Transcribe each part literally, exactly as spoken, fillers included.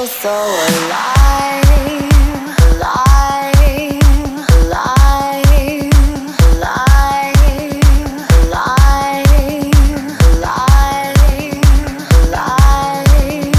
so alive, alive, alive, alive, alive, alive, alive,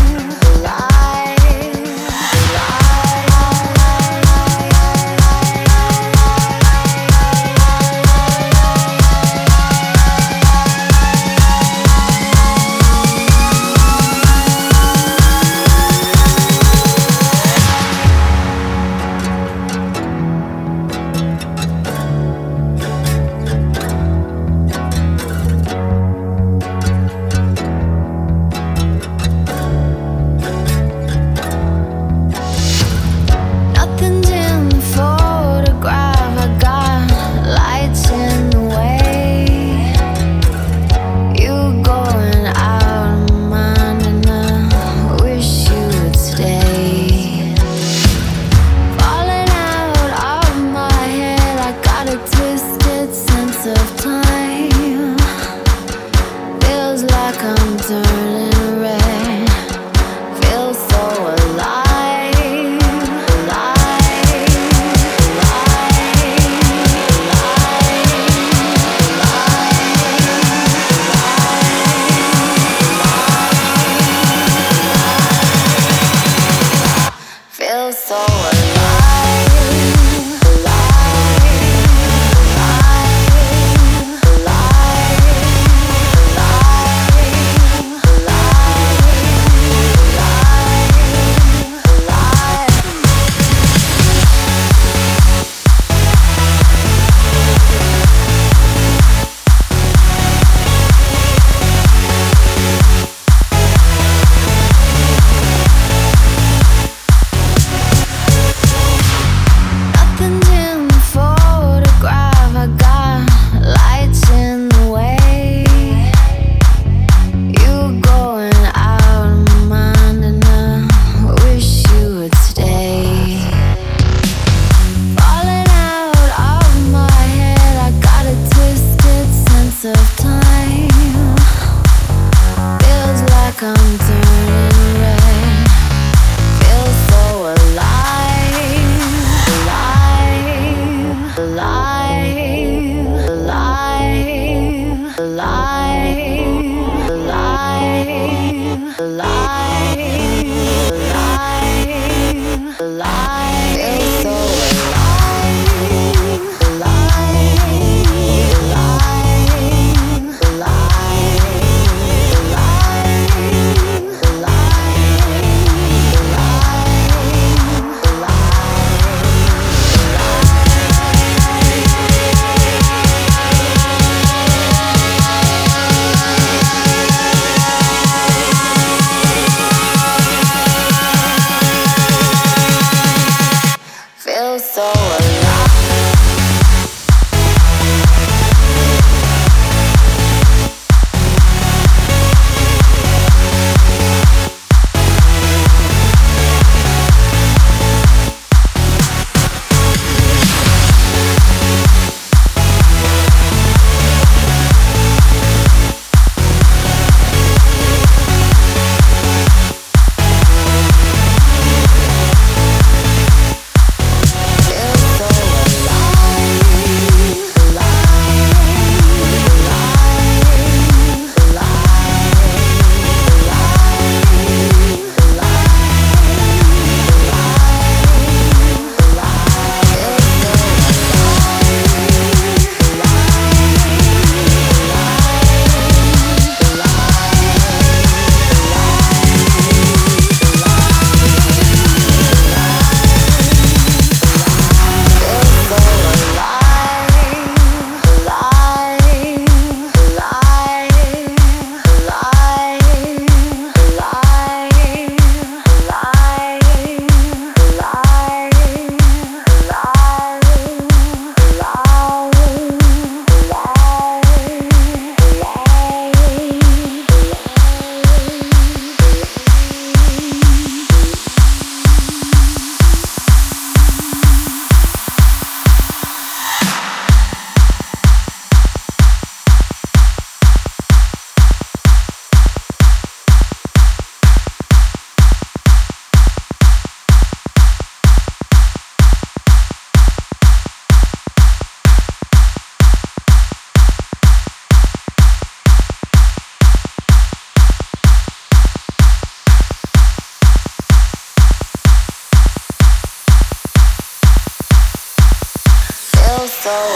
nothing's in the photograph. I got lights in the way. You going out of my mind, and I wish you would stay. Falling out of my head, I got a twisted sense of time. Feels like I'm turning red. Feels so alive, alive, alive, alive. Feels so alive, alive, alive, nothing's in the photograph. I got lights in the way. You going out of my mind, and I wish you would stay. Falling out of my head, I got a twisted sense of time. Feels like I'm turning red. Feels so alive, alive, alive, alive, alive, alive, alive, alive, alive. Feels so alive, alive, alive, alive, alive. soul.